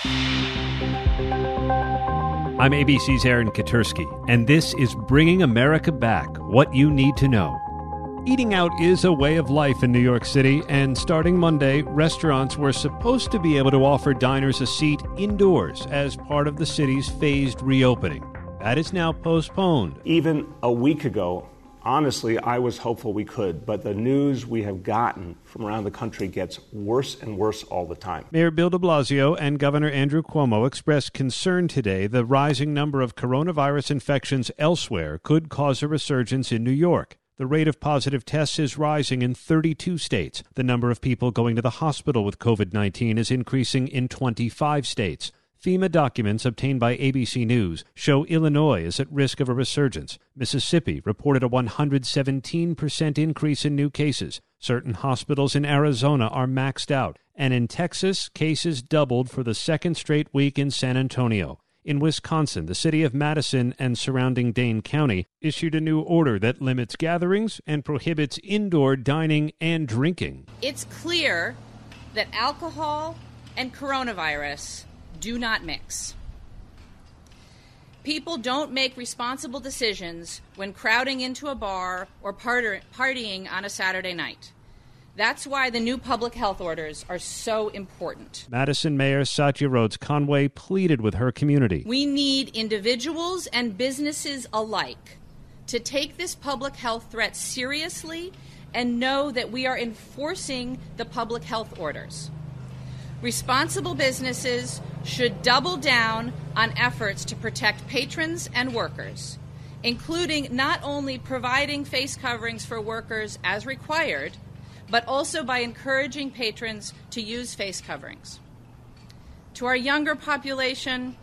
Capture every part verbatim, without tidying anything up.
I'm A B C's Aaron Katursky, and this is Bringing America Back, What You Need to Know. Eating out is a way of life in New York City, and starting Monday, restaurants were supposed to be able to offer diners a seat indoors as part of the city's phased reopening. That is now postponed. Even a week ago, honestly, I was hopeful we could, but the news we have gotten from around the country gets worse and worse all the time. Mayor Bill de Blasio and Governor Andrew Cuomo expressed concern today the rising number of coronavirus infections elsewhere could cause a resurgence in New York. The rate of positive tests is rising in thirty-two states. The number of people going to the hospital with covid nineteen is increasing in twenty-five states. FEMA documents obtained by A B C News show Illinois is at risk of a resurgence. Mississippi reported a one hundred seventeen percent increase in new cases. Certain hospitals in Arizona are maxed out. And in Texas, cases doubled for the second straight week in San Antonio. In Wisconsin, the city of Madison and surrounding Dane County issued a new order that limits gatherings and prohibits indoor dining and drinking. It's clear that alcohol and coronavirus do not mix. People don't make responsible decisions when crowding into a bar or part- partying on a Saturday night. That's why the new public health orders are so important. Madison Mayor Satya Rhodes Conway pleaded with her community. We need individuals and businesses alike to take this public health threat seriously and know that we are enforcing the public health orders. Responsible businesses should double down on efforts to protect patrons and workers, including not only providing face coverings for workers as required, but also by encouraging patrons to use face coverings. To our younger population,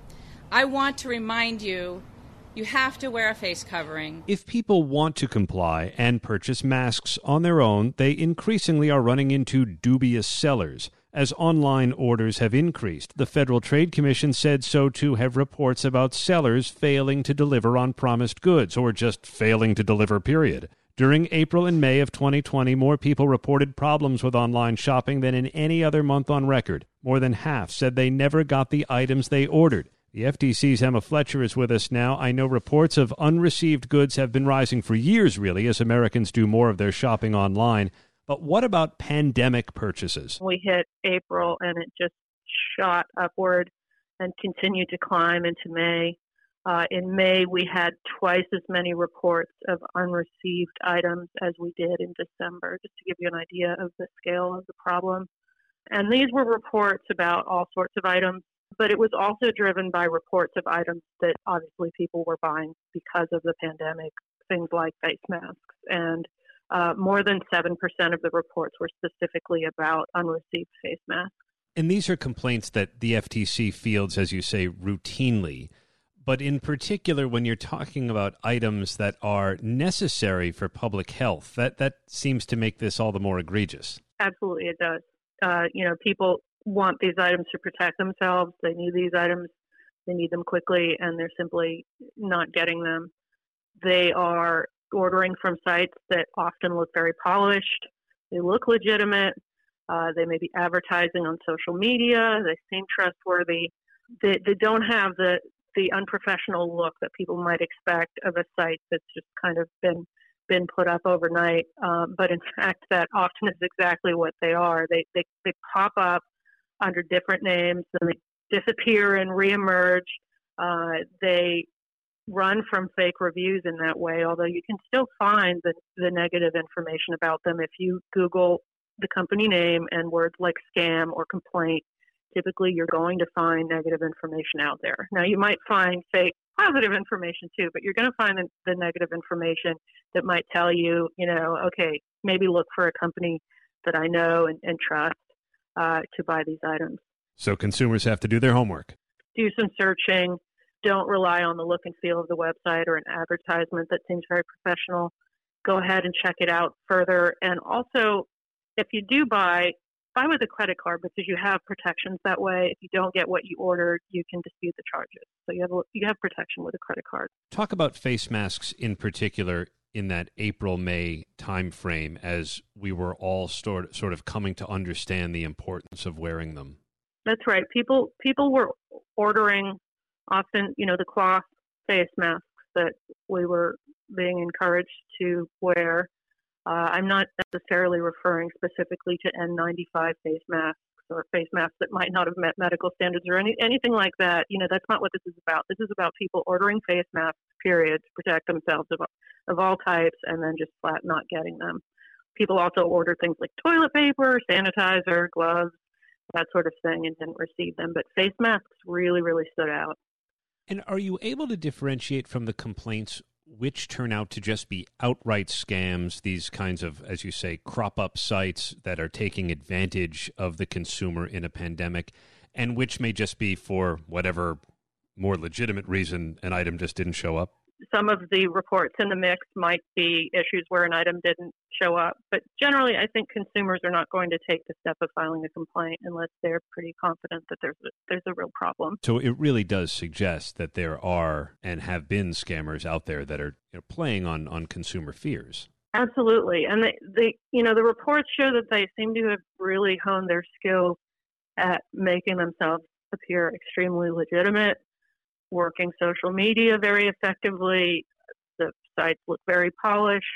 I want to remind you, you have to wear a face covering. If people want to comply and purchase masks on their own, they increasingly are running into dubious sellers. As online orders have increased, the Federal Trade Commission said so too have reports about sellers failing to deliver on promised goods, or just failing to deliver, period. During April and May of twenty twenty, more people reported problems with online shopping than in any other month on record. More than half said they never got the items they ordered. The F T C's Emma Fletcher is with us now. I know reports of unreceived goods have been rising for years, really, as Americans do more of their shopping online. But what about pandemic purchases? We hit April and it just shot upward and continued to climb into May. Uh, in May, we had twice as many reports of unreceived items as we did in December, just to give you an idea of the scale of the problem. And these were reports about all sorts of items, but it was also driven by reports of items that obviously people were buying because of the pandemic, things like face masks. And uh, more than seven percent of the reports were specifically about unreceived face masks. And these are complaints that the F T C fields, as you say, routinely. But in particular, when you're talking about items that are necessary for public health, that, that seems to make this all the more egregious. Absolutely, it does. Uh, you know, people want these items to protect themselves. They need these items. They need them quickly, and they're simply not getting them. They are ordering from sites that often look very polished. They look legitimate. Uh, they may be advertising on social media. They seem trustworthy. They, they don't have the the unprofessional look that people might expect of a site that's just kind of been been put up overnight. Um, but in fact, that often is exactly what they are. They, they they pop up under different names and they disappear and reemerge. Uh, they run from fake reviews in that way, although you can still find the, the negative information about them if you Google the company name and words like scam or complaint. Typically, you're going to find negative information out there. Now, you might find fake positive information too, but you're going to find the, the negative information that might tell you, you know, okay, maybe look for a company that I know and, and trust uh, to buy these items. So consumers have to do their homework. Do some searching. Don't rely on the look and feel of the website or an advertisement that seems very professional. Go ahead and check it out further. And also, if you do buy, buy with a credit card because you have protections that way. If you don't get what you ordered, you can dispute the charges. So you have you have protection with a credit card. Talk about face masks in particular in that April-May timeframe as we were all sort sort of coming to understand the importance of wearing them. That's right. People people were ordering often, you know, the cloth face masks that we were being encouraged to wear. Uh, I'm not necessarily referring specifically to N ninety-five face masks or face masks that might not have met medical standards or any, anything like that. You know, that's not what this is about. This is about people ordering face masks, period, to protect themselves of, of all types and then just flat not getting them. People also ordered things like toilet paper, sanitizer, gloves, that sort of thing, and didn't receive them. But face masks really, really stood out. And are you able to differentiate from the complaints which turn out to just be outright scams, these kinds of, as you say, crop-up sites that are taking advantage of the consumer in a pandemic, and which may just be for whatever more legitimate reason an item just didn't show up? Some of the reports in the mix might be issues where an item didn't show up. But generally, I think consumers are not going to take the step of filing a complaint unless they're pretty confident that there's a, there's a real problem. So it really does suggest that there are and have been scammers out there that are, you know, playing on, on consumer fears. Absolutely. And they, they, you know, the reports show that they seem to have really honed their skill at making themselves appear extremely legitimate, working social media very effectively. The sites look very polished,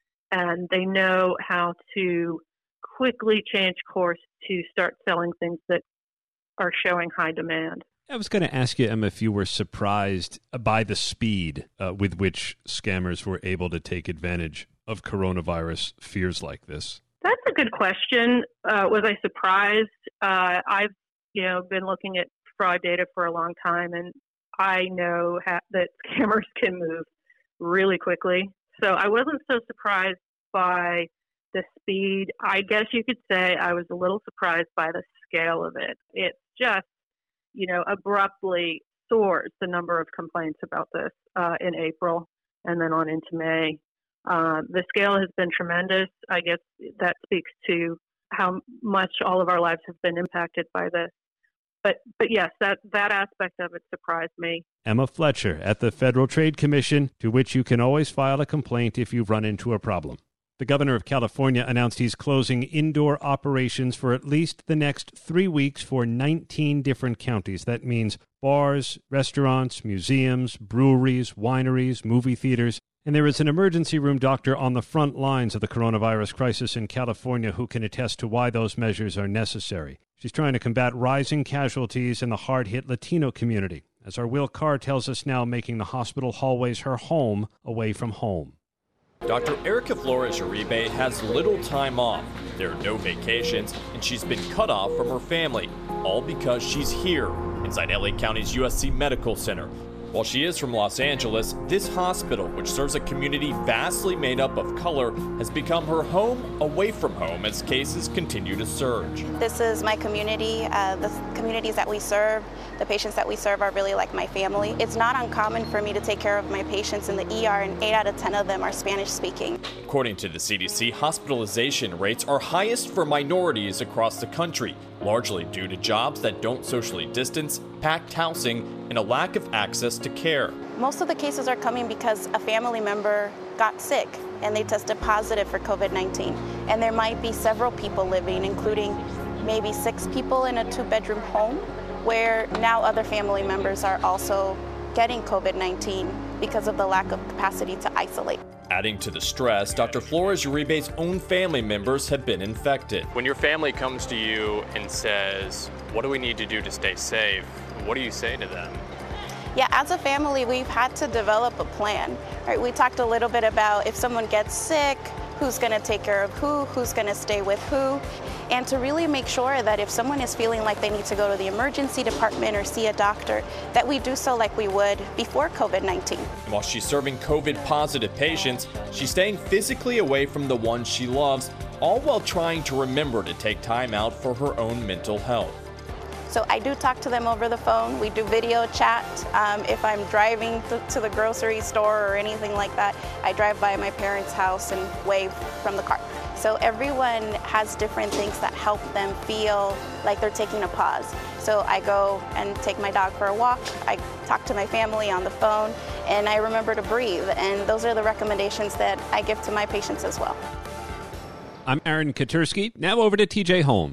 and they know how to quickly change course to start selling things that are showing high demand. I was going to ask you, Emma, if you were surprised by the speed uh, with which scammers were able to take advantage of coronavirus fears like this. That's a good question. Uh, was I surprised? Uh, I've, you know, been looking at fraud data for a long time, and I know ha- that scammers can move really quickly. So I wasn't so surprised by the speed. I guess you could say I was a little surprised by the scale of it. It just, you know, abruptly soared the number of complaints about this uh, in April and then on into May. Uh, the scale has been tremendous. I guess that speaks to how much all of our lives have been impacted by this. But but yes, that, that aspect of it surprised me. Emma Fletcher at the Federal Trade Commission, to which you can always file a complaint if you run into a problem. The governor of California announced he's closing indoor operations for at least the next three weeks for nineteen different counties. That means bars, restaurants, museums, breweries, wineries, movie theaters. And there is an emergency room doctor on the front lines of the coronavirus crisis in California who can attest to why those measures are necessary. She's trying to combat rising casualties in the hard-hit Latino community, as our Will Carr tells us now, making the hospital hallways her home away from home. Doctor Erica Flores Uribe has little time off. There are no vacations, and she's been cut off from her family, all because she's here inside L A County's U S C Medical Center. While she is from Los Angeles, this hospital, which serves a community vastly made up of color, has become her home away from home as cases continue to surge. This is my community. Uh, the communities that we serve, the patients that we serve are really like my family. It's not uncommon for me to take care of my patients in the E R, and eight out of ten of them are Spanish speaking. According to the C D C, hospitalization rates are highest for minorities across the country, largely due to jobs that don't socially distance, packed housing, and a lack of access to care. Most of the cases are coming because a family member got sick and they tested positive for COVID nineteen. And there might be several people living, including maybe six people in a two-bedroom home, where now other family members are also getting COVID nineteen because of the lack of capacity to isolate. Adding to the stress, Doctor Flores Uribe's own family members have been infected. When your family comes to you and says, what do we need to do to stay safe? What do you say to them? Yeah, as a family, we've had to develop a plan. Right? We talked a little bit about if someone gets sick, who's going to take care of who, who's going to stay with who, and to really make sure that if someone is feeling like they need to go to the emergency department or see a doctor, that we do so like we would before COVID nineteen. While she's serving COVID-positive patients, she's staying physically away from the ones she loves, all while trying to remember to take time out for her own mental health. So I do talk to them over the phone. We do video chat. Um, if I'm driving to, to the grocery store or anything like that, I drive by my parents' house and wave from the car. So everyone has different things that help them feel like they're taking a pause. So I go and take my dog for a walk. I talk to my family on the phone, and I remember to breathe. And those are the recommendations that I give to my patients as well. I'm Aaron Katursky. Now over to T J Holmes.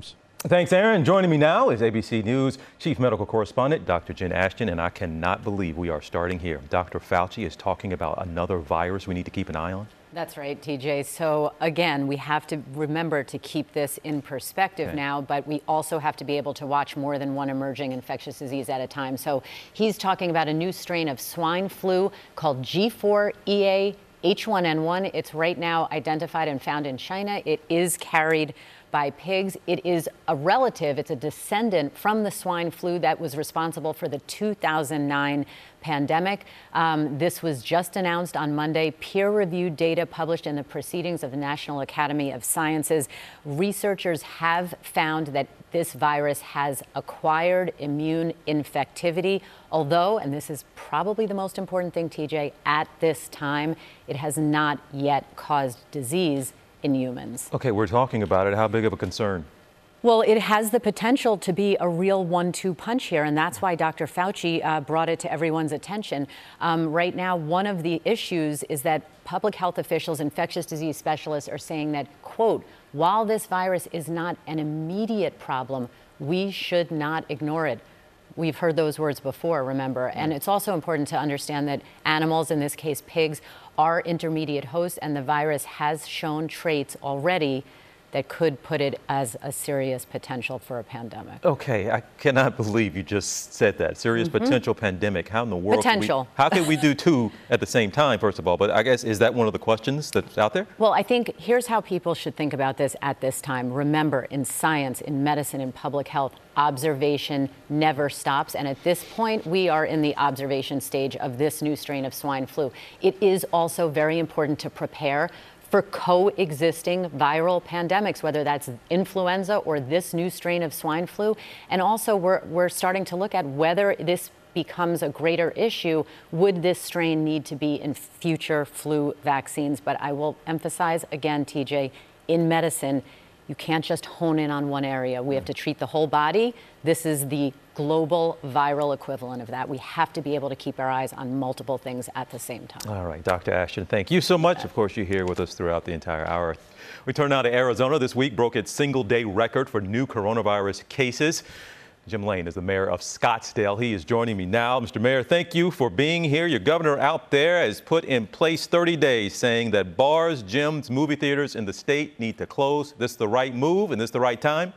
Thanks, Aaron. Joining me now is A B C News Chief Medical Correspondent Doctor Jen Ashton, and I cannot believe we are starting here. Doctor Fauci is talking about another virus we need to keep an eye on. That's right, T J. So again, we have to remember to keep this in perspective okay. now, but we also have to be able to watch more than one emerging infectious disease at a time. So he's talking about a new strain of swine flu called G four E A H one N one. It's right now identified and found in China. It is carried by pigs. It is a relative, it's a descendant from the swine flu that was responsible for the two thousand nine pandemic. Um, this was just announced on Monday. Peer-reviewed data published in the Proceedings of the National Academy of Sciences. Researchers have found that this virus has acquired immune infectivity, although, and this is probably the most important thing, T J, at this time, it has not yet caused disease in humans. Okay, we're talking about it. How big of a concern? Well, it has the potential to be a real one two punch here, and that's why Doctor Fauci uh, brought it to everyone's attention. Um, right now, one of the issues is that public health officials, infectious disease specialists are saying that, quote, while this virus is not an immediate problem, we should not ignore it. We've heard those words before, remember. And it's also important to understand that animals, in this case pigs, are intermediate hosts, and the virus has shown traits already that could put it as a serious potential for a pandemic. Okay, I cannot believe you just said that. Serious mm-hmm. potential pandemic. How in the world? Potential. Can we, how can we do two at the same time, first of all? But I guess, is that one of the questions that's out there? Well, I think here's how people should think about this at this time. Remember, in science, in medicine, in public health, observation never stops. And at this point, we are in the observation stage of this new strain of swine flu. It is also very important to prepare for coexisting viral pandemics, whether that's influenza or this new strain of swine flu. And also, we're, we're starting to look at whether this becomes a greater issue. Would this strain need to be in future flu vaccines? But I will emphasize again, T J, in medicine, you can't just hone in on one area. We have to treat the whole body. This is the global viral equivalent of that. We have to be able to keep our eyes on multiple things at the same time. All right, Doctor Ashton, thank you so much. Of course, you're here with us throughout the entire hour. We turn now to Arizona. This week broke its single-day record for new coronavirus cases. Jim Lane is the mayor of Scottsdale. He is joining me now. Mister Mayor, thank you for being here. Your governor out there has put in place thirty days saying that bars, gyms, movie theaters in the state need to close. This the right move and this the right time?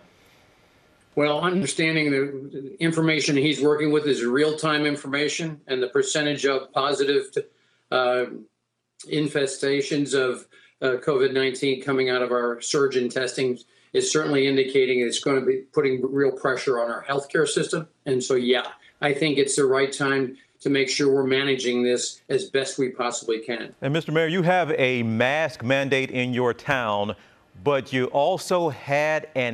Well, understanding the information he's working with is real-time information, and the percentage of positive uh, infestations of uh, COVID nineteen coming out of our surge in testing is certainly indicating it's going to be putting real pressure on our healthcare system. And so, yeah, I think it's the right time to make sure we're managing this as best we possibly can. And Mister Mayor, you have a mask mandate in your town, but you also had an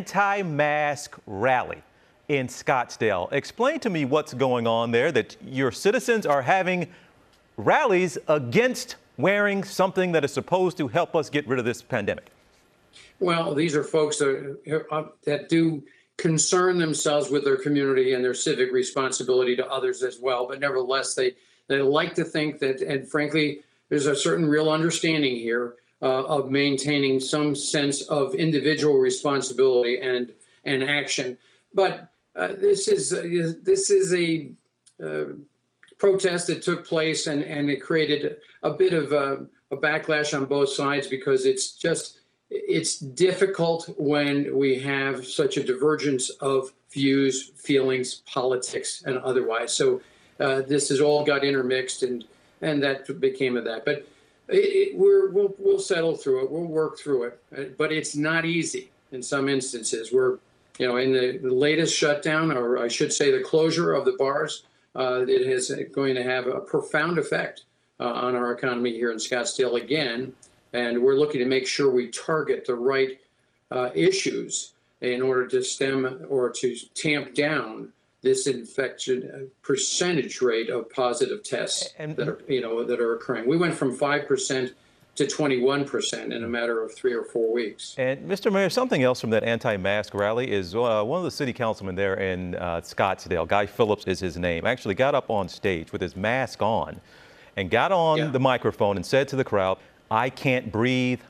anti-mask rally in Scottsdale. Explain to me what's going on there, that your citizens are having rallies against wearing something that is supposed to help us get rid of this pandemic. Well, these are folks that, that do concern themselves with their community and their civic responsibility to others as well. But nevertheless, they, they like to think that, and frankly, there's a certain real understanding here uh, of maintaining some sense of individual responsibility and, and action. But uh, this is uh, this is a uh, protest that took place, and, and it created a bit of a, a backlash on both sides, because it's just It's difficult when we have such a divergence of views, feelings, politics, and otherwise. So uh, this has all got intermixed, and and that became of that. But it, it, we're, we'll we'll settle through it. We'll work through it. But it's not easy in some instances. We're, you know, in the, the latest shutdown, or I should say the closure of the bars, uh, it is going to have a profound effect uh, on our economy here in Scottsdale again. And we're looking to make sure we target the right uh, issues in order to stem or to tamp down this infection percentage rate of positive tests and, that are, you know, that are occurring. We went from five percent to twenty-one percent in a matter of three or four weeks. And Mister Mayor, something else from that anti-mask rally is uh, one of the city councilmen there in uh, Scottsdale, Guy Phillips is his name, actually got up on stage with his mask on and got on yeah. the microphone and said to the crowd, "I can't breathe,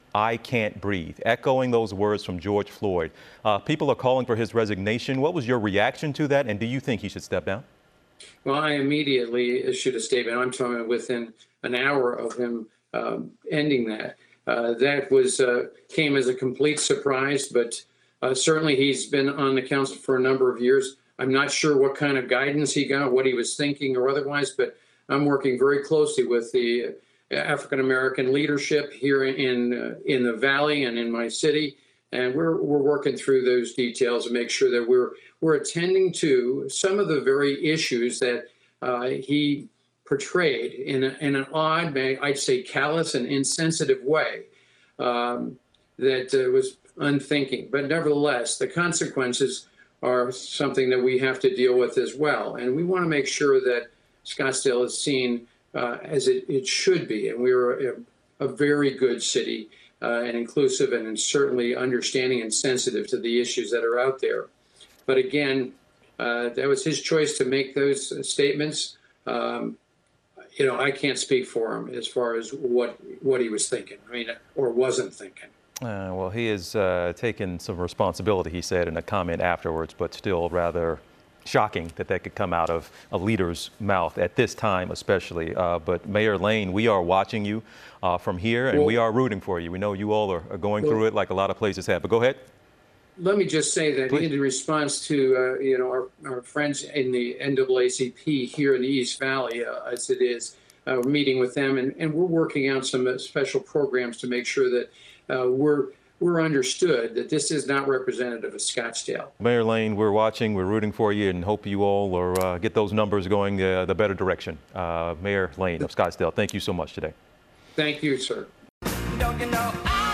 I can't breathe, echoing those words from George Floyd. Uh, people are calling for his resignation. What was your reaction to that, and do you think he should step down? Well, I immediately issued a statement. I'm talking within an hour of him um, ending that. Uh, that was uh, came as a complete surprise, but uh, certainly he's been on the council for a number of years. I'm not sure what kind of guidance he got, what he was thinking or otherwise, but I'm working very closely with the African-American leadership here in uh, in the Valley and in my city, and we're we're working through those details and make sure that we're we're attending to some of the very issues that uh, he portrayed in, a, in an odd, I'd say callous and insensitive way um, that uh, was unthinking. But nevertheless, the consequences are something that we have to deal with as well. And we want to make sure that Scottsdale is seen uh, as it, it should be. And we're a, a very good city uh, and inclusive and certainly understanding and sensitive to the issues that are out there. But again, uh, that was his choice to make those uh, statements. Um, you know, I can't speak for him as far as what what he was thinking, I mean, or wasn't thinking. Uh, well, he has uh, taken some responsibility, he said in a comment afterwards, but still rather shocking that that could come out of a leader's mouth at this time, especially. Uh, but Mayor Lane, we are watching you uh, from here, and well, we are rooting for you. We know you all are, are going well, through it like a lot of places have. But go ahead. Let me just say that Please. in response to uh, you know our, our friends in the N double A C P here in the East Valley, uh, as it is, uh, we're meeting with them, and, and we're working out some uh, special programs to make sure that uh, we're we're understood that this is not representative of Scottsdale. Mayor Lane, we're watching, we're rooting for you, and hope you all are, uh, get those numbers going uh, the better direction. Uh, Mayor Lane of Scottsdale, thank you so much today. Thank you, sir. Don't you know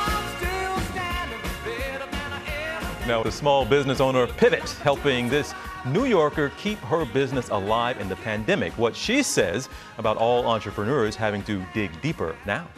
Now, the small business owner Pivot, helping this New Yorker keep her business alive in the pandemic. What she says about all entrepreneurs having to dig deeper now.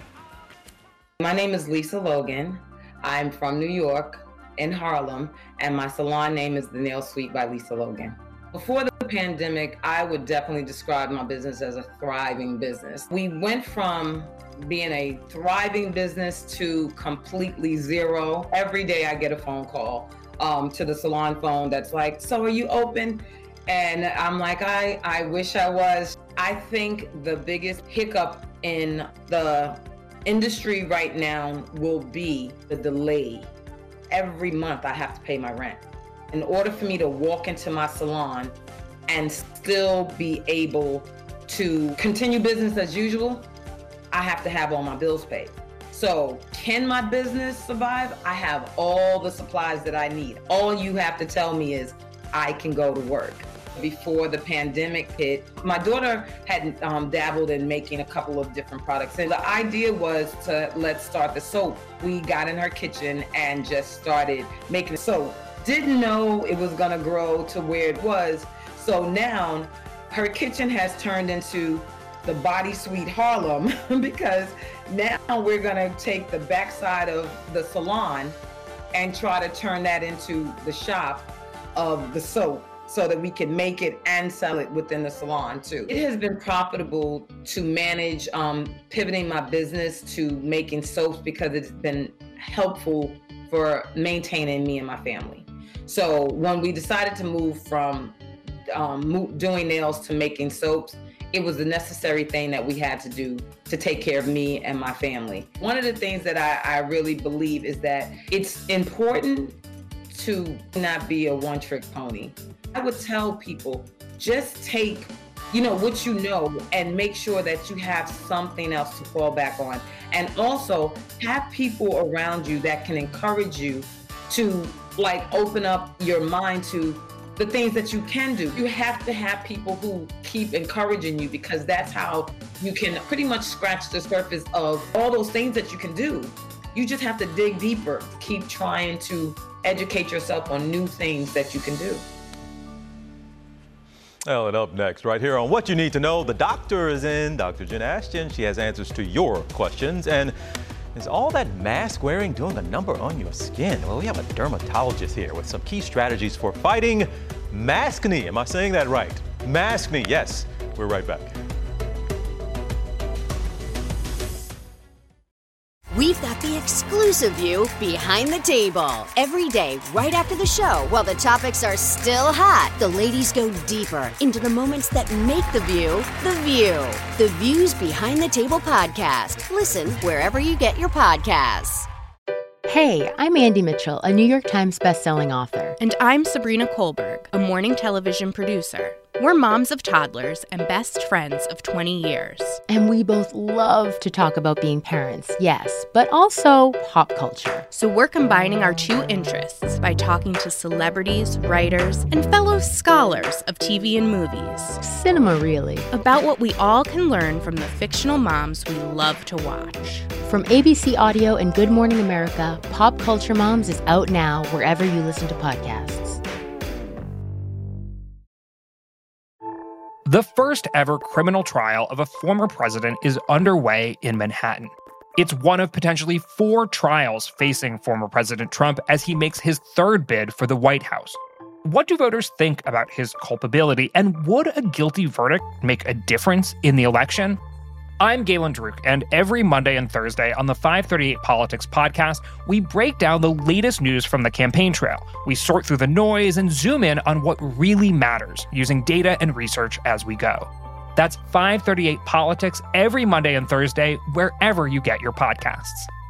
My name is Lisa Logan. I'm from New York in Harlem, and my salon name is The Nail Suite by Lisa Logan. Before the pandemic, I would definitely describe my business as a thriving business. We went from being a thriving business to completely zero. Every day I get a phone call um, to the salon phone that's like, so are you open? And I'm like, I, I wish I was. I think the biggest hiccup in the industry right now will be the delay. Every month I have to pay my rent. In order for me to walk into my salon and still be able to continue business as usual, I have to have all my bills paid. So can my business survive? I have all the supplies that I need. All you have to tell me is I can go to work. Before the pandemic hit, my daughter had um, dabbled in making a couple of different products. And the idea was to let's start the soap. We got in her kitchen and just started making soap. Didn't know it was gonna grow to where it was. So now her kitchen has turned into the Body Suite Harlem because now we're gonna take the backside of the salon and try to turn that into the shop of the soap so that we can make it and sell it within the salon too. It has been profitable to manage um, pivoting my business to making soaps because it's been helpful for maintaining me and my family. So when we decided to move from um, doing nails to making soaps, it was the necessary thing that we had to do to take care of me and my family. One of the things that I, I really believe is that it's important to not be a one-trick pony. I would tell people, just take, you know, what you know and make sure that you have something else to fall back on. And also have people around you that can encourage you to like open up your mind to the things that you can do. You have to have people who keep encouraging you because that's how you can pretty much scratch the surface of all those things that you can do. You just have to dig deeper, keep trying to educate yourself on new things that you can do. Well, and up next, right here on What You Need to Know, the doctor is in, Doctor Jen Ashton. She has answers to your questions. And is all that mask wearing doing a number on your skin? Well, we have a dermatologist here with some key strategies for fighting maskne. Am I saying that right? Maskne, yes. We're right back. we've got the exclusive view behind the table. Every day, right after the show, while the topics are still hot, the ladies go deeper into the moments that make the view the view. The Views Behind the Table podcast. Listen wherever you get your podcasts. Hey, I'm Andy Mitchell, a New York Times bestselling author. And I'm Sabrina Kohlberg, a morning television producer. We're moms of toddlers and best friends of twenty years. And we both love to talk about being parents, yes, but also pop culture. So we're combining our two interests by talking to celebrities, writers, and fellow scholars of T V and movies. Cinema, really. About what we all can learn from the fictional moms we love to watch. From A B C Audio and Good Morning America, Pop Culture Moms is out now wherever you listen to podcasts. The first ever criminal trial of a former president is underway in Manhattan. It's one of potentially four trials facing former President Trump as he makes his third bid for the White House. What do voters think about his culpability, and would a guilty verdict make a difference in the election? I'm Galen Druk, and every Monday and Thursday on the five thirty-eight Politics podcast, we break down the latest news from the campaign trail. We sort through the noise and zoom in on what really matters, using data and research as we go. That's five thirty-eight Politics every Monday and Thursday, wherever you get your podcasts.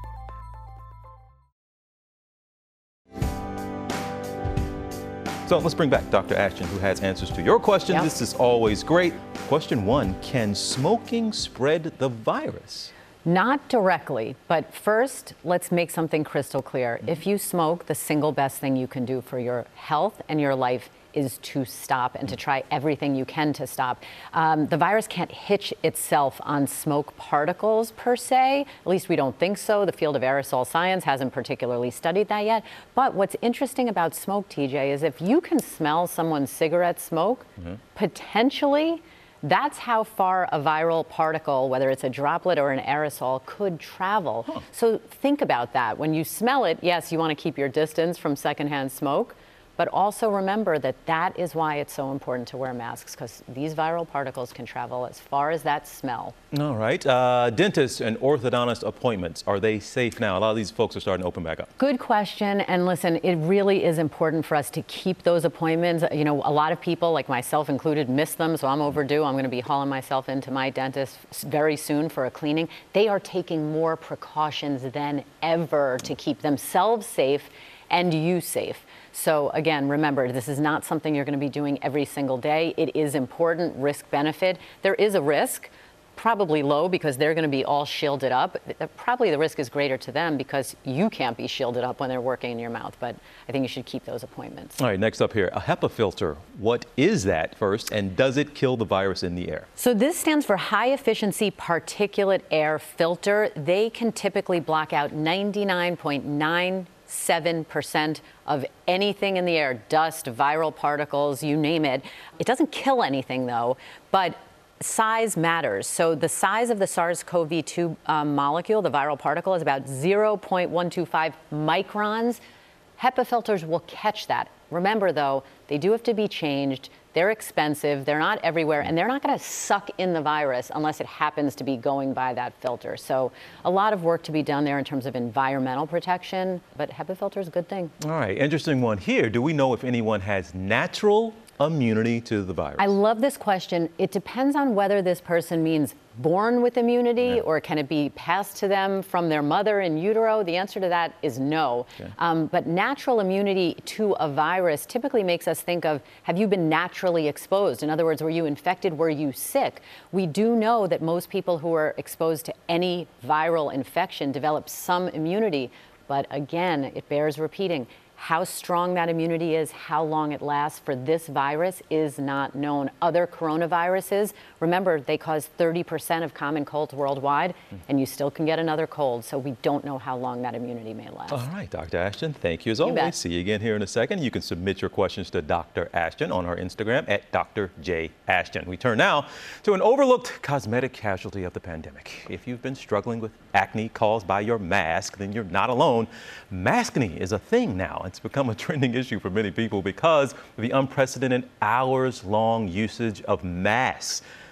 So let's bring back Doctor Ashton, who has answers to your questions. Yep. This is always great. Question one, can smoking spread the virus? Not directly, but first, let's make something crystal clear. If you smoke, the single best thing you can do for your health and your life is to stop and to try everything you can to stop. Um, the virus can't hitch itself on smoke particles per se. At least we don't think so. The field of aerosol science hasn't particularly studied that yet. But what's interesting about smoke, T J, is if you can smell someone's cigarette smoke, mm-hmm. potentially, that's how far a viral particle, whether it's a droplet or an aerosol, could travel. Huh. So think about that. When you smell it, yes, you want to keep your distance from secondhand smoke. But also remember that that is why it's so important to wear masks, because these viral particles can travel as far as that smell. All right. Uh, dentist and orthodontist appointments, are they safe now? A lot of these folks are starting to open back up. Good question. And listen, it really is important for us to keep those appointments. You know, a lot of people, like myself included, miss them, so I'm overdue. I'm going to be hauling myself into my dentist very soon for a cleaning. They are taking more precautions than ever to keep themselves safe and you safe. So again, remember, this is not something you're going to be doing every single day. It is important, risk benefit. There is a risk, probably low because they're going to be all shielded up. Probably the risk is greater to them because you can't be shielded up when they're working in your mouth. But I think you should keep those appointments. All right, next up here, a HEPA filter. What is that first, and does it kill the virus in the air? So this stands for high efficiency particulate air filter. They can typically block out ninety-nine point nine seven percent of anything in the air, dust, viral particles, you name it. It doesn't kill anything though, but size matters. So the size of the SARS CoV two um, molecule, the viral particle, is about zero point one two five microns. HEPA filters will catch that. Remember though, they do have to be changed. They're expensive, they're not everywhere, and they're not going to suck in the virus unless it happens to be going by that filter. So a lot of work to be done there in terms of environmental protection, but HEPA filter is a good thing. All right, interesting one here. Do we know if anyone has natural immunity to the virus? I love this question. It depends on whether this person means born with immunity yeah. or can it be passed to them from their mother in utero? The answer to that is no. Okay. Um, but natural immunity to a virus typically makes us think of, have you been naturally exposed? In other words, were you infected? Were you sick? We do know that most people who are exposed to any viral infection develop some immunity. But again, it bears repeating. How strong that immunity is, how long it lasts for this virus is not known. Other coronaviruses, remember, they cause thirty percent of common colds worldwide, and you still can get another cold, so we don't know how long that immunity may last. All right, Doctor Ashton, thank you as always. Bet. See you again here in a second. You can submit your questions to Doctor Ashton on her Instagram at Doctor J Ashton. We turn now to an overlooked cosmetic casualty of the pandemic. If you've been struggling with acne caused by your mask, then you're not alone. Maskne is a thing now. It's become a trending issue for many people because of the unprecedented hours-long usage of masks.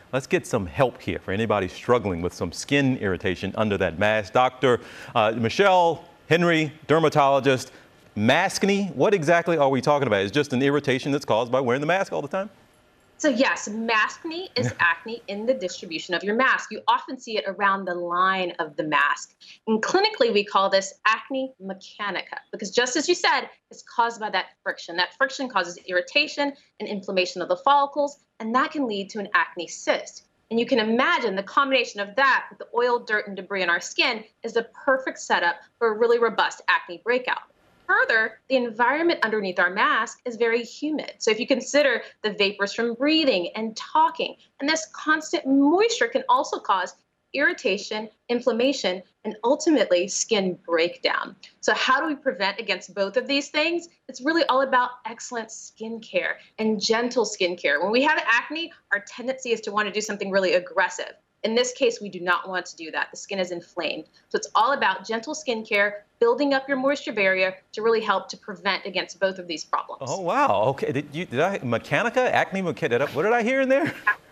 Let's get some help here for anybody struggling with some skin irritation under that mask. Doctor uh, Michelle Henry, dermatologist. Maskne, what exactly are we talking about? Is it just an irritation that's caused by wearing the mask all the time? So yes, maskne is acne in the distribution of your mask. You often see it around the line of the mask. And clinically, we call this acne mechanica because just as you said, it's caused by that friction. That friction causes irritation and inflammation of the follicles, and that can lead to an acne cyst. And you can imagine the combination of that with the oil, dirt, and debris in our skin is the perfect setup for a really robust acne breakout. Further, the environment underneath our mask is very humid. So if you consider the vapors from breathing and talking, and this constant moisture can also cause irritation, inflammation, and ultimately skin breakdown. So how do we prevent against both of these things? It's really all about excellent skincare and gentle skincare. When we have acne, our tendency is to want to do something really aggressive. In this case, we do not want to do that. The skin is inflamed. So it's all about gentle skincare, building up your moisture barrier to really help to prevent against both of these problems. Oh, wow. Okay. Did you, did I, mechanica? Acne mechanica? What did I hear in there?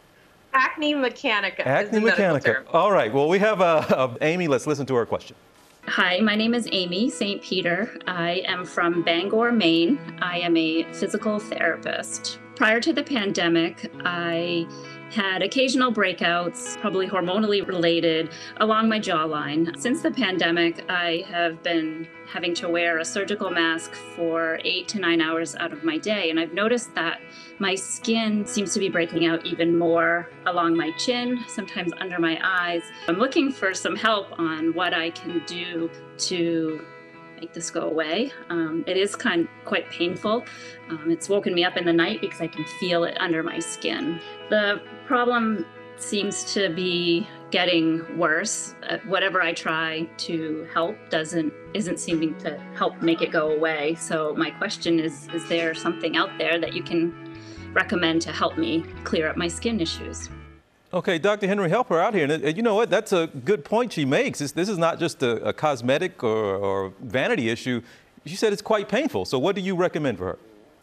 Acne mechanica. Acne mechanica. All right. Well, we have uh, uh, Amy. Let's listen to her question. Hi, my name is Amy Saint Peter. I am from Bangor, Maine. I am a physical therapist. Prior to the pandemic, I had occasional breakouts, probably hormonally related, along my jawline. Since the pandemic, I have been having to wear a surgical mask for eight to nine hours out of my day, and I've noticed that my skin seems to be breaking out even more along my chin, sometimes under my eyes. I'm looking for some help on what I can do to make this go away. Um, it is kind of quite painful. Um, it's woken me up in the night because I can feel it under my skin. The problem seems to be getting worse. Uh, whatever I try to help doesn't isn't seeming to help make it go away. So my question is, is there something out there that you can recommend to help me clear up my skin issues? Okay, Doctor Henry, help her out here. And you know what? That's a good point she makes. This, this is not just a, a cosmetic or, or vanity issue. She said it's quite painful. So what do you recommend for her?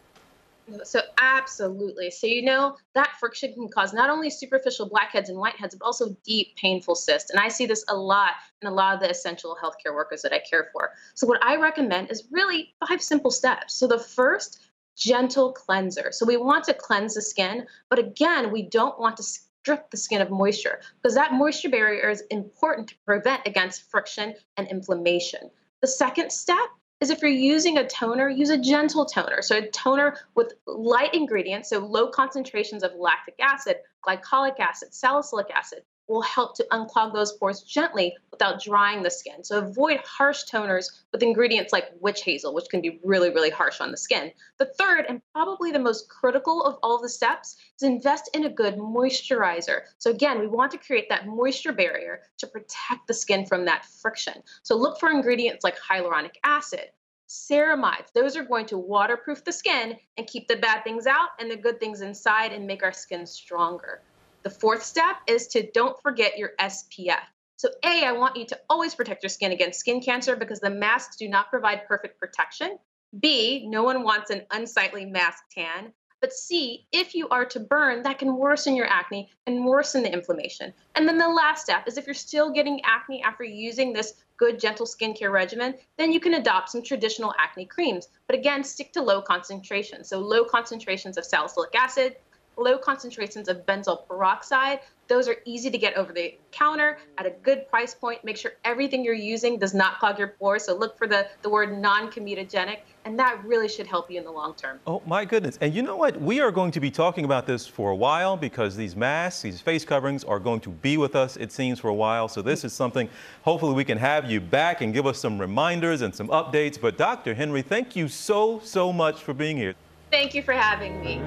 So absolutely. So, you know, that friction can cause not only superficial blackheads and whiteheads, but also deep, painful cysts. And I see this a lot in a lot of the essential healthcare workers that I care for. So what I recommend is really five simple steps. So the first, gentle cleanser. So we want to cleanse the skin, but again, we don't want to strip the skin of moisture because that moisture barrier is important to prevent against friction and inflammation. The second step is if you're using a toner, use a gentle toner. So a toner with light ingredients, so low concentrations of lactic acid, glycolic acid, salicylic acid, will help to unclog those pores gently without drying the skin. So avoid harsh toners with ingredients like witch hazel, which can be really, really harsh on the skin. The third, and probably the most critical of all of the steps, is invest in a good moisturizer. So again, we want to create that moisture barrier to protect the skin from that friction. So look for ingredients like hyaluronic acid, ceramides. Those are going to waterproof the skin and keep the bad things out and the good things inside and make our skin stronger. The fourth step is to don't forget your S P F. So A, I want you to always protect your skin against skin cancer because the masks do not provide perfect protection. B, no one wants an unsightly mask tan. But C, if you are to burn, that can worsen your acne and worsen the inflammation. And then the last step is if you're still getting acne after using this good, gentle skincare regimen, then you can adopt some traditional acne creams. But again, stick to low concentrations. So low concentrations of salicylic acid, low concentrations of benzoyl peroxide. Those are easy to get over the counter at a good price point. Make sure everything you're using does not clog your pores. So look for the, the word non-comedogenic, and that really should help you in the long term. Oh, my goodness. And you know what? We are going to be talking about this for a while because these masks, these face coverings are going to be with us, it seems, for a while. So this is something, hopefully we can have you back and give us some reminders and some updates. But Doctor Henry, thank you so, so much for being here. Thank you for having me.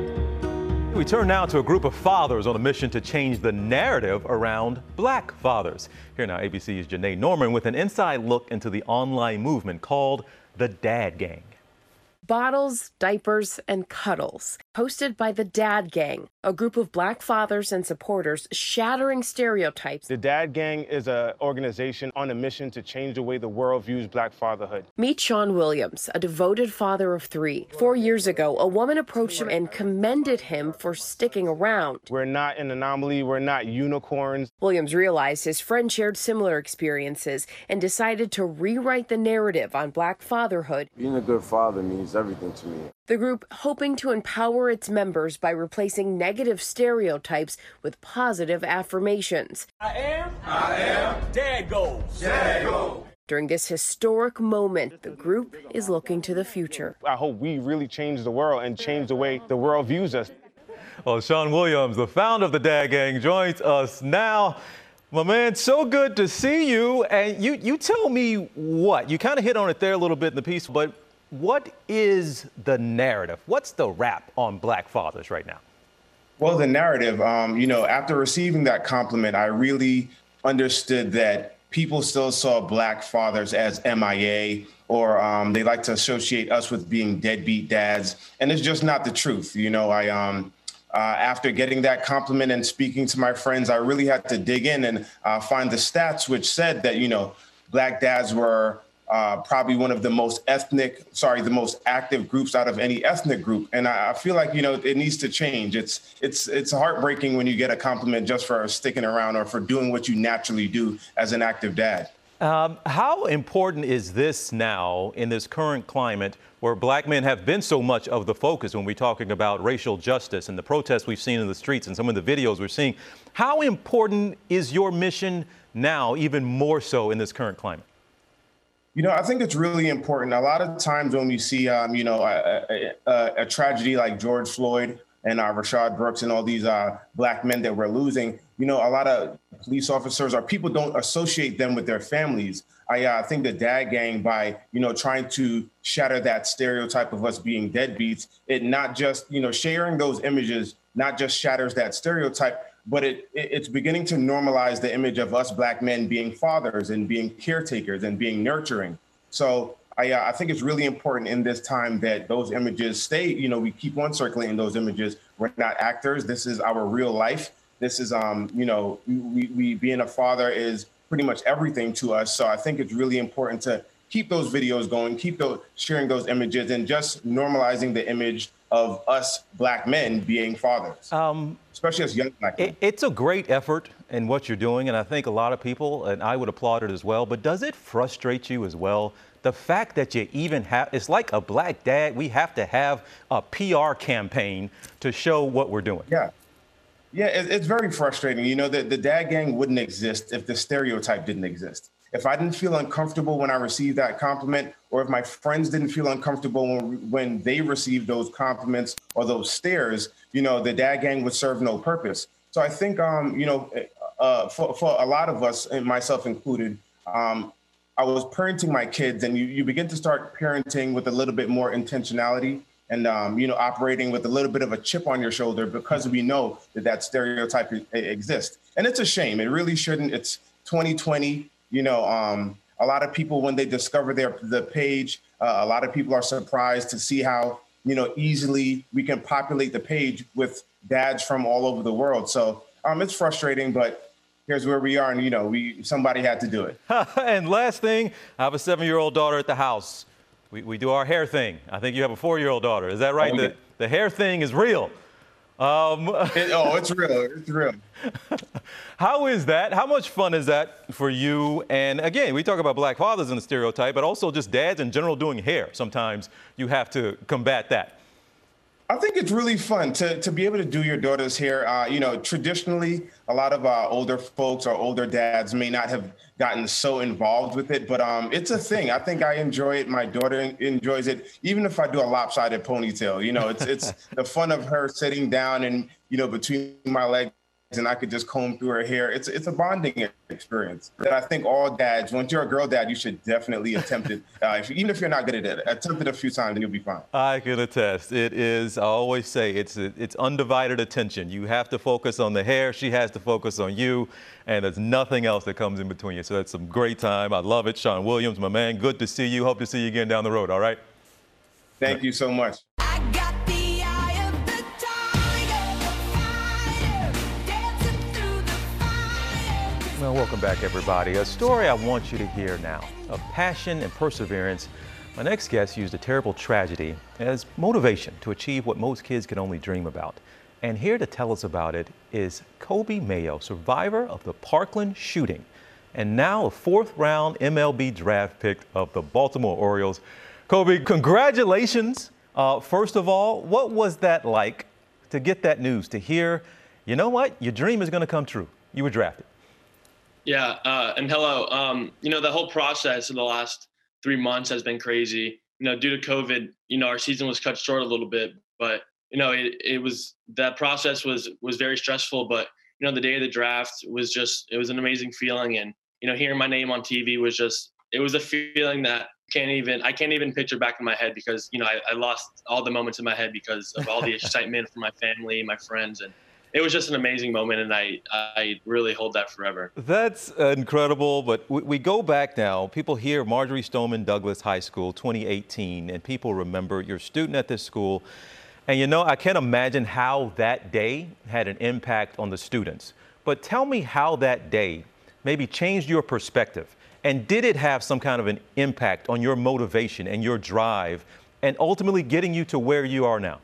We turn now to a group of fathers on a mission to change the narrative around black fathers. Here now, A B C's Janae Norman with an inside look into the online movement called the Dad Gang. Bottles, diapers, and cuddles. hosted by the Dad Gang, a group of black fathers and supporters shattering stereotypes. The Dad Gang is an organization on a mission to change the way the world views black fatherhood. Meet Sean Williams, a devoted father of three. Four years ago, a woman approached him and commended him for sticking around. We're not an anomaly. We're not unicorns. Williams realized his friend shared similar experiences and decided to rewrite the narrative on black fatherhood. Being a good father means everything to me. The group hoping to empower its members by replacing negative stereotypes with positive affirmations. I am, I am, Dad goals, Dad goals. During this historic moment, the group is looking to the future. I hope we really change the world and change the way the world views us. Well, Sean Williams, the founder of the Dad Gang, joins us now. My man, so good to see you. And you, you tell me what? You kind of hit on it there a little bit in the piece, but what is the narrative? What's the rap on black fathers right now? Well, the narrative, um, you know, after receiving that compliment, I really understood that people still saw black fathers as M I A, or um, they like to associate us with being deadbeat dads. And it's just not the truth. You know, I um, uh, after getting that compliment and speaking to my friends, I really had to dig in and uh, find the stats, which said that, you know, black dads were Uh, probably one of the most ethnic, sorry, the most active groups out of any ethnic group. And I, I feel like, you know, it needs to change. It's it's it's heartbreaking when you get a compliment just for sticking around or for doing what you naturally do as an active dad. Um, how important is this now in this current climate where black men have been so much of the focus when we're talking about racial justice and the protests we've seen in the streets and some of the videos we're seeing? How important is your mission now, even more so in this current climate? You know, I think it's really important. A lot of times when we see, um, you know, a, a, a tragedy like George Floyd and uh, Rayshard Brooks and all these uh, black men that we're losing, you know, a lot of police officers or people don't associate them with their families. I uh, think the Dad Gang, by, you know, trying to shatter that stereotype of us being deadbeats, it not just, you know, sharing those images, not just shatters that stereotype, but it, it's beginning to normalize the image of us black men being fathers and being caretakers and being nurturing. So I, uh, I think it's really important in this time that those images stay, you know, we keep on circulating those images. We're not actors. This is our real life. This is, um, you know, we, we being a father is pretty much everything to us. So I think it's really important to keep those videos going, keep those, sharing those images, and just normalizing the image of us black men being fathers, um, especially as young black men. It, it's a great effort in what you're doing, and I think a lot of people, and I would applaud it as well, but does it frustrate you as well? The fact that you even have, it's like a black dad, we have to have a P R campaign to show what we're doing. Yeah. Yeah, it, it's very frustrating. You know, the, the Dad Gang wouldn't exist if the stereotype didn't exist. If I didn't feel uncomfortable when I received that compliment, or if my friends didn't feel uncomfortable when, when they received those compliments or those stares, you know, the Dad Gang would serve no purpose. So I think, um, you know, uh, for, for a lot of us, and myself included, um, I was parenting my kids, and you, you begin to start parenting with a little bit more intentionality and, um, you know, operating with a little bit of a chip on your shoulder because we know that that stereotype exists. And it's a shame. It really shouldn't. It's twenty twenty. You know, um, a lot of people, when they discover their the page, uh, a lot of people are surprised to see how, you know, easily we can populate the page with dads from all over the world. So um, it's frustrating, but here's where we are. And, you know, we somebody had to do it. And last thing, I have a seven-year-old daughter at the house. We, we do our hair thing. I think you have a four-year-old daughter. Is that right? Oh, yeah. the, the hair thing is real. Um, it, oh, it's real. It's real. How is that? How much fun is that for you? And again, we talk about black fathers in the stereotype, but also just dads in general doing hair. Sometimes you have to combat that. I think it's really fun to, to be able to do your daughter's hair. Uh, you know, traditionally, a lot of uh, older folks or older dads may not have gotten so involved with it, but um, it's a thing. I think I enjoy it. My daughter enjoys it, even if I do a lopsided ponytail. You know, it's it's the fun of her sitting down and, you know, between my legs, and I could just comb through her hair. It's it's a bonding experience that I think all dads, once you're a girl dad, you should definitely attempt it. Uh, if, even if you're not good at it, attempt it a few times and you'll be fine. I can attest. It is, I always say, it's it's undivided attention. You have to focus on the hair. She has to focus on you. And there's nothing else that comes in between you. So that's some great time. I love it. Sean Williams, my man, good to see you. Hope to see you again down the road, all right? Thank you so much. I got the eye of the Well, welcome back, everybody. A story I want you to hear now of passion and perseverance. My next guest used a terrible tragedy as motivation to achieve what most kids can only dream about. And here to tell us about it is Kobe Mayo, survivor of the Parkland shooting, and now a fourth round M L B draft pick of the Baltimore Orioles. Kobe, congratulations. Uh, first of all, what was that like to get that news, to hear, you know what, your dream is going to come true? You were drafted. Yeah, uh, and hello. Um, you know, the whole process of the last three months has been crazy. You know, due to COVID, you know, our season was cut short a little bit, but, you know, it, it was, that process was, was very stressful, but, you know, the day of the draft was just, it was an amazing feeling. And, you know, hearing my name on T V was just, it was a feeling that can't even, I can't even picture back in my head because, you know, I, I lost all the moments in my head because of all the excitement from my family, my friends, and it was just an amazing moment, and I, I really hold that forever. That's incredible, but we, we go back now. People hear Marjory Stoneman Douglas High School, twenty eighteen, and people remember you're a student at this school. And, you know, I can't imagine how that day had an impact on the students. But tell me how that day maybe changed your perspective. And did it have some kind of an impact on your motivation and your drive and ultimately getting you to where you are now?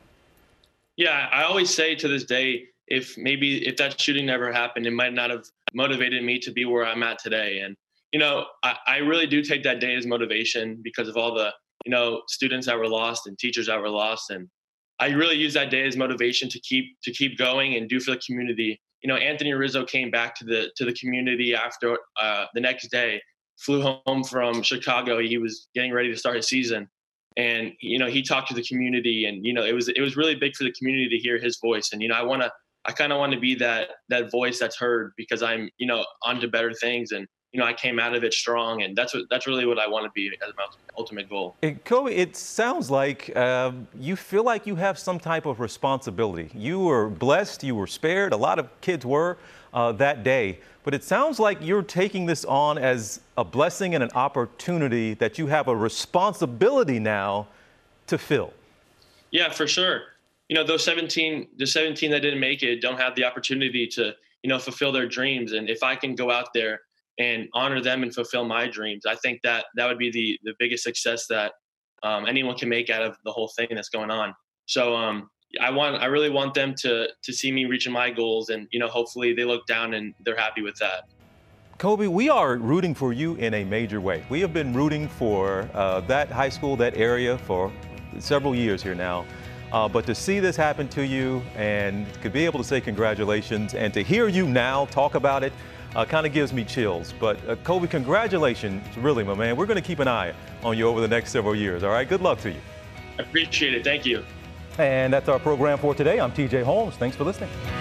Yeah, I always say to this day, if maybe if that shooting never happened, it might not have motivated me to be where I'm at today. And, you know, I, I really do take that day as motivation because of all the, you know, students that were lost and teachers that were lost. And I really use that day as motivation to keep to keep going and do for the community. You know, Anthony Rizzo came back to the to the community after uh, the next day, flew home from Chicago. He was getting ready to start his season. And, you know, he talked to the community, and, you know, it was it was really big for the community to hear his voice. And, you know, I want to I kind of want to be that that voice that's heard because I'm, you know, onto better things. And, you know, I came out of it strong. And that's what that's really what I want to be as my ultimate goal. And Kobe, it sounds like uh, you feel like you have some type of responsibility. You were blessed. You were spared. A lot of kids were uh, that day. But it sounds like you're taking this on as a blessing and an opportunity that you have a responsibility now to fill. Yeah, for sure. You know, those seventeen, the seventeen that didn't make it don't have the opportunity to, you know, fulfill their dreams. And if I can go out there and honor them and fulfill my dreams, I think that that would be the the biggest success that um, anyone can make out of the whole thing that's going on. So um, I want, I really want them to to see me reaching my goals, and, you know, hopefully they look down and they're happy with that. Kobe, we are rooting for you in a major way. We have been rooting for uh, that high school, that area for several years here now. Uh, but to see this happen to you and to be able to say congratulations and to hear you now talk about it uh, kind of gives me chills. But uh, Kobe, congratulations, really, my man. We're going to keep an eye on you over the next several years. All right, good luck to you. I appreciate it. Thank you. And that's our program for today. I'm T J Holmes. Thanks for listening.